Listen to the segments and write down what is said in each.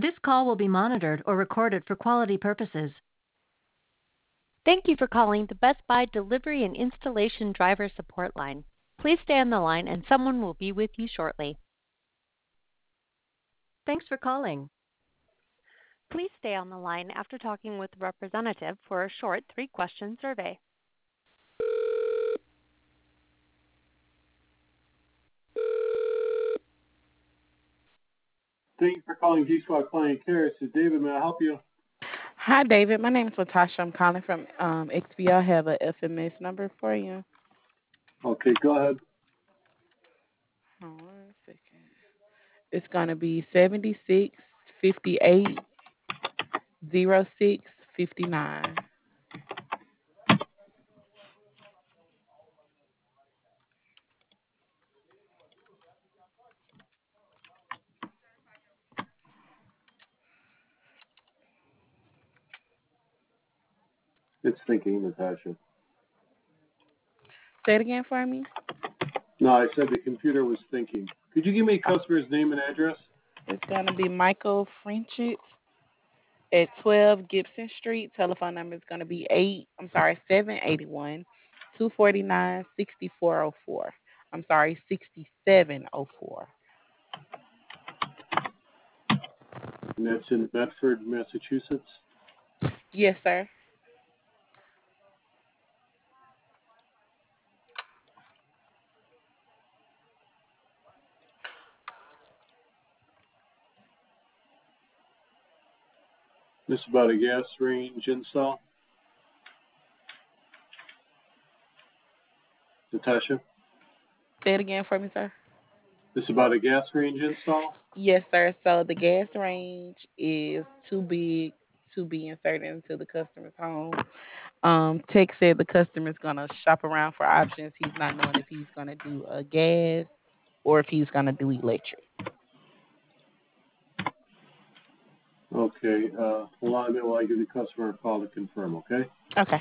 This call will be monitored or recorded for quality purposes. Thank you for calling the Best Buy Delivery and Installation Driver Support Line. Please stay on the line and someone will be with you shortly. Thanks for calling. Please stay on the line after talking with the representative for a short 3-question survey. Thank you for calling G Squad Client Care. This is David. May I help you? Hi, David. My name is Latasha. I'm calling from XB. I have a FMS number for you. Okay, go ahead. Hold on 1 second. It's going to be 76580659. It's thinking, Natasha. Say it again for me. No, I said the computer was thinking. Could you give me a customer's name and address? It's going to be Michael Frenchit at 12 Gibson Street. Telephone number is going to be 781 249 6404. I'm sorry, 6704. And that's in Medford, Massachusetts. Yes, sir. This is about a gas range install. Natasha? Say it again for me, sir. This is about a gas range install? Yes, sir. So the gas range is too big to be inserted into the customer's home. Tech said the customer's gonna shop around for options. He's not knowing if he's gonna do a gas or if he's gonna do electric. Okay, hold on a minute while I give the customer a call to confirm, okay? Okay.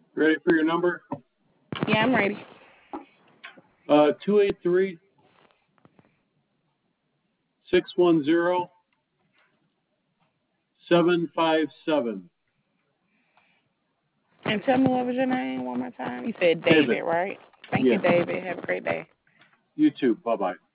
Ready for your number? Yeah, I'm ready. 283 610 757. And tell me what was your name one more time. You said David. David, right? Thank Yeah. you, David. Have a great day. You too. Bye-bye.